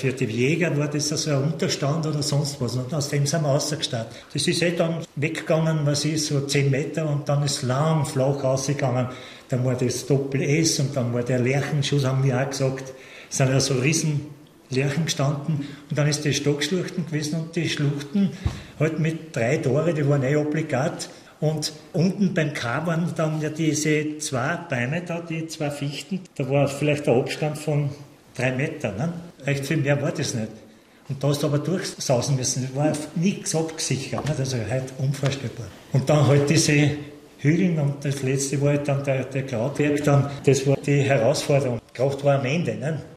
für die Jäger war das so ein Unterstand oder sonst was. Und aus dem sind wir rausgestartet. Das ist dann weggegangen, was ist, so 10 Meter und dann ist lang flach rausgegangen. Dann war das Doppel-S und dann war der Lerchenschuss, haben wir auch gesagt. Es sind ja so riesen Lerchen gestanden und dann ist die Stockschluchten gewesen und die Schluchten halt mit 3 Tore, die waren obligat. Und unten beim K waren dann ja diese 2 Bäume da, die 2 Fichten. Da war vielleicht der Abstand von 3 Metern. Ne? Recht viel mehr war das nicht. Und da hast du aber durchsausen müssen. Das war nichts abgesichert. Ne? Also halt unvorstellbar. Und dann halt diese Hügeln und das letzte war halt dann der Krautberg dann. Das war die Herausforderung. Kraft war am Ende. Ne?